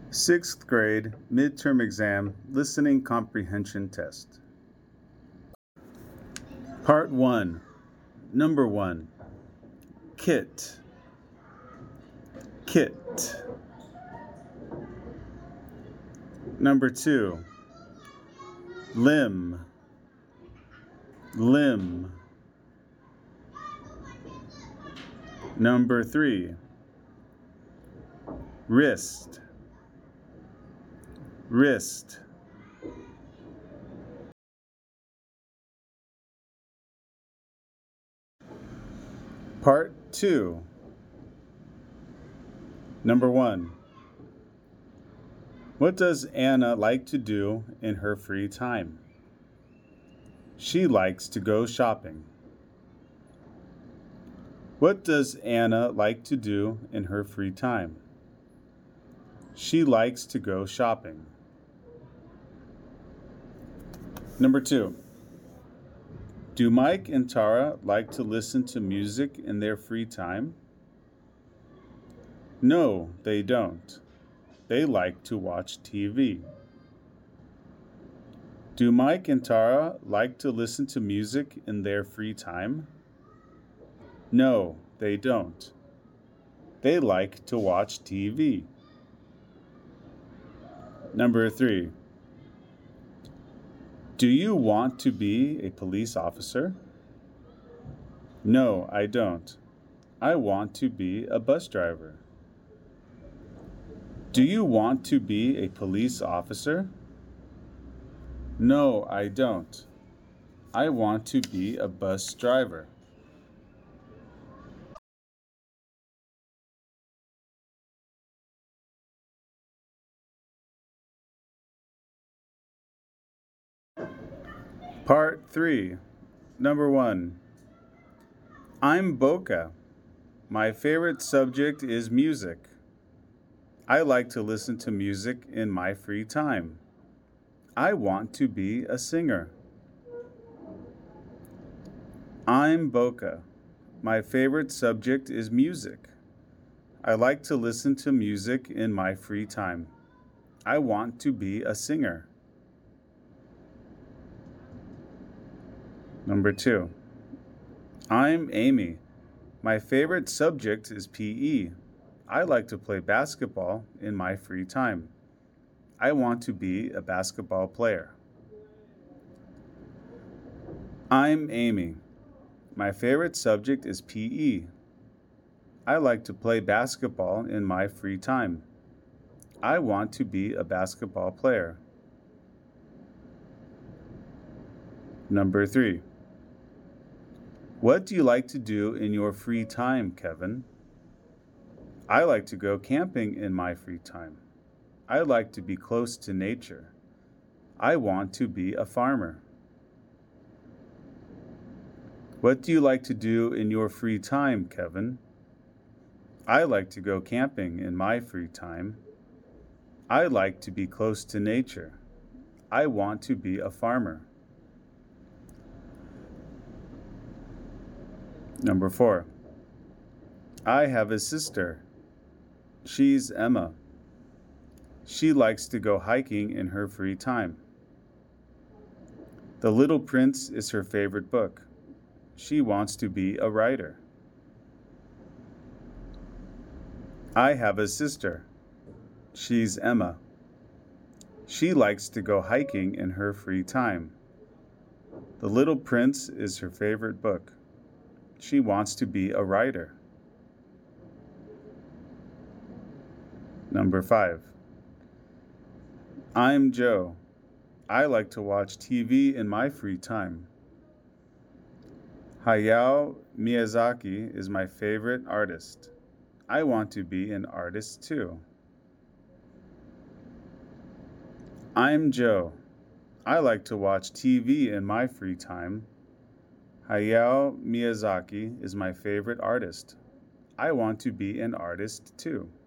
Sixth grade midterm exam listening comprehension test. Part 1. Number 1. Kit. Kit. Number 2. Limb. Limb. Number 3. Wrist. Wrist. Part 2. Number 1. What does Anna like to do in her free time? She likes to go shopping. What does Anna like to do in her free time? She likes to go shopping. Number 2. Do Mike and Tara like to listen to music in their free time? No, they don't. They like to watch TV. Do Mike and Tara like to listen to music in their free time? No, they don't. They like to watch TV. Number 3. Do you want to be a police officer? No, I don't. I want to be a bus driver. Do you want to be a police officer? No, I don't. I want to be a bus driver. Part 3. Number 1. I'm Boca. My favorite subject is music. I like to listen to music in my free time. I want to be a singer. I'm Boca. My favorite subject is music. I like to listen to music in my free time. I want to be a singer. Number 2. I'm Amy. My favorite subject is PE. I like to play basketball in my free time. I want to be a basketball player. I'm Amy. My favorite subject is PE. I like to play basketball in my free time. I want to be a basketball player. Number 3. What do you like to do in your free time, Kevin? I like to go camping in my free time. I like to be close to nature. I want to be a farmer. What do you like to do in your free time, Kevin? I like to go camping in my free time. I like to be close to nature. I want to be a farmer. Number 4. I have a sister. She's Emma. She likes to go hiking in her free time. The Little Prince is her favorite book. She wants to be a writer. I have a sister. She's Emma. She likes to go hiking in her free time. The Little Prince is her favorite book. She wants to be a writer. Number 5. I'm Joe. I like to watch TV in my free time. Hayao Miyazaki is my favorite artist. I want to be an artist too. I'm Joe. I like to watch TV in my free time. Hayao Miyazaki is my favorite artist. I want to be an artist too.